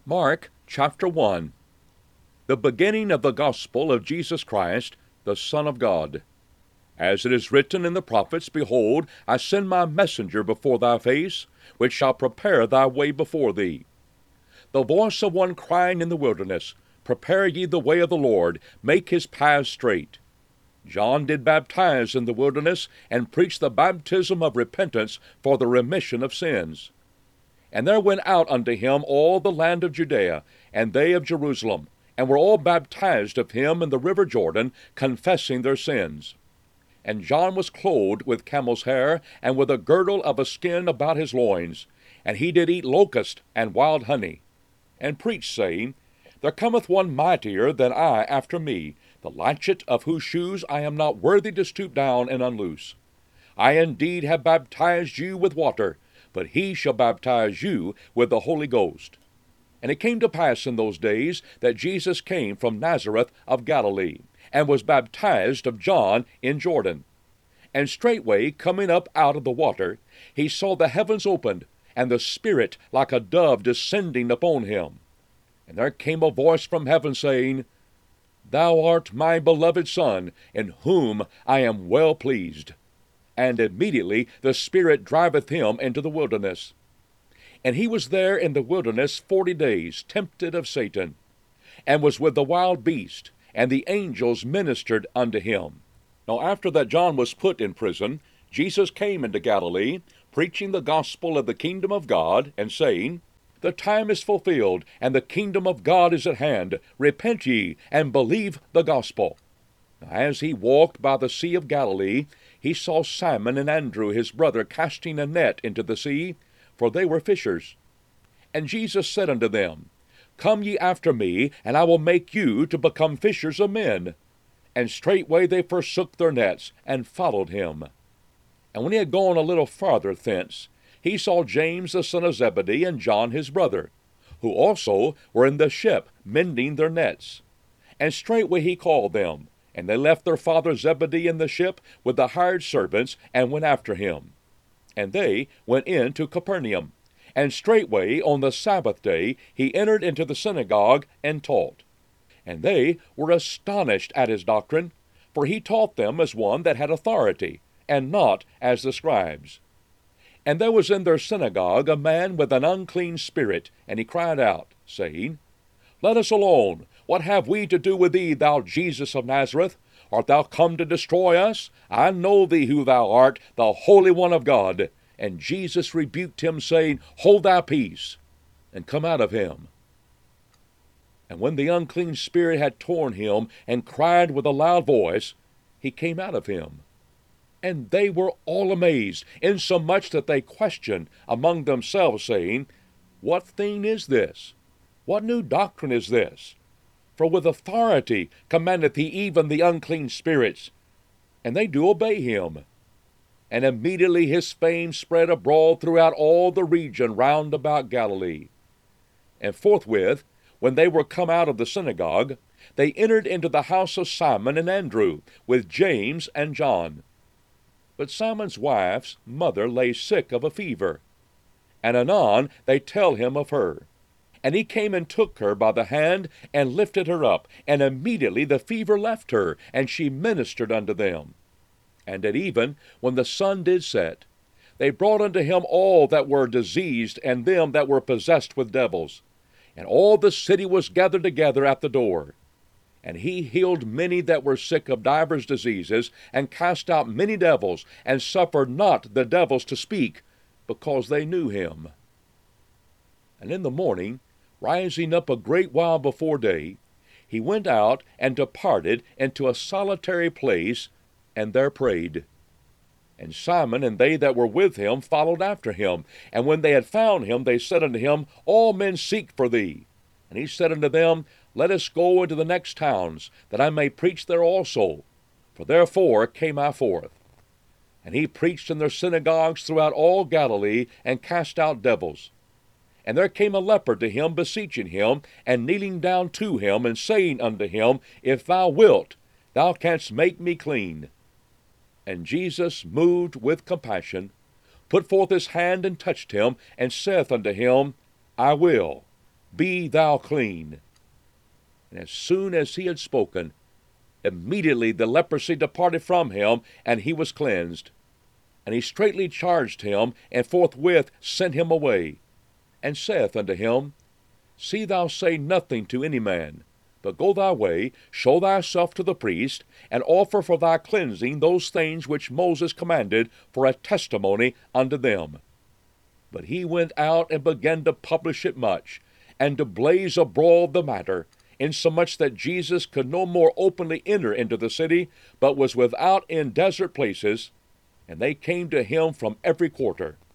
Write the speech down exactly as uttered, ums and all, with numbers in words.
Mark chapter one. The beginning of the gospel of Jesus Christ, the Son of God. As it is written in the prophets, Behold, I send my messenger before thy face, which shall prepare thy way before thee. The voice of one crying in the wilderness, Prepare ye the way of the Lord, make his paths straight. John did baptize in the wilderness, and preached the baptism of repentance for the remission of sins. And there went out unto him all the land of Judea, and they of Jerusalem, and were all baptized of him in the river Jordan, confessing their sins. And John was clothed with camel's hair, and with a girdle of a skin about his loins, and he did eat locust and wild honey, and preached, saying, There cometh one mightier than I after me, the latchet of whose shoes I am not worthy to stoop down and unloose. I indeed have baptized you with water, but he shall baptize you with the Holy Ghost. And it came to pass in those days that Jesus came from Nazareth of Galilee, and was baptized of John in Jordan. And straightway coming up out of the water, he saw the heavens opened, and the Spirit like a dove descending upon him. And there came a voice from heaven, saying, Thou art my beloved Son, in whom I am well pleased. And immediately the Spirit driveth him into the wilderness. And he was there in the wilderness forty days, tempted of Satan, and was with the wild beast, and the angels ministered unto him. Now after that John was put in prison, Jesus came into Galilee, preaching the gospel of the kingdom of God, and saying, The time is fulfilled, and the kingdom of God is at hand. Repent ye, and believe the gospel. Now, as he walked by the sea of Galilee, he saw Simon and Andrew his brother casting a net into the sea, for they were fishers. And Jesus said unto them, Come ye after me, and I will make you to become fishers of men. And straightway they forsook their nets, and followed him. And when he had gone a little farther thence, he saw James the son of Zebedee, and John his brother, who also were in the ship mending their nets. And straightway he called them, and they left their father Zebedee in the ship with the hired servants, and went after him. And they went in to Capernaum. And straightway on the Sabbath day he entered into the synagogue, and taught. And they were astonished at his doctrine, for he taught them as one that had authority, and not as the scribes. And there was in their synagogue a man with an unclean spirit, and he cried out, saying, Let us alone. What have we to do with thee, thou Jesus of Nazareth? Art thou come to destroy us? I know thee who thou art, the Holy One of God. And Jesus rebuked him, saying, Hold thy peace, and come out of him. And when the unclean spirit had torn him, and cried with a loud voice, he came out of him. And they were all amazed, insomuch that they questioned among themselves, saying, What thing is this? What new doctrine is this? For with authority commandeth he even the unclean spirits, and they do obey him. And immediately his fame spread abroad throughout all the region round about Galilee. And forthwith, when they were come out of the synagogue, they entered into the house of Simon and Andrew, with James and John. But Simon's wife's mother lay sick of a fever. And anon they tell him of her. And he came and took her by the hand, and lifted her up, and immediately the fever left her, and she ministered unto them. And at even, when the sun did set, they brought unto him all that were diseased, and them that were possessed with devils. And all the city was gathered together at the door. And he healed many that were sick of divers diseases, and cast out many devils, and suffered not the devils to speak, because they knew him. And in the morning, rising up a great while before day, he went out and departed into a solitary place, and there prayed. And Simon and they that were with him followed after him. And when they had found him, they said unto him, All men seek for thee. And he said unto them, Let us go into the next towns, that I may preach there also. For therefore came I forth. And he preached in their synagogues throughout all Galilee, and cast out devils. And there came a leper to him, beseeching him, and kneeling down to him, and saying unto him, If thou wilt, thou canst make me clean. And Jesus, moved with compassion, put forth his hand and touched him, and saith unto him, I will, Be thou clean. And as soon as he had spoken, immediately the leprosy departed from him, and he was cleansed. And he straitly charged him, and forthwith sent him away, and saith unto him, See thou say nothing to any man, but go thy way, show thyself to the priest, and offer for thy cleansing those things which Moses commanded for a testimony unto them. But he went out and began to publish it much, and to blaze abroad the matter, insomuch that Jesus could no more openly enter into the city, but was without in desert places, and they came to him from every quarter.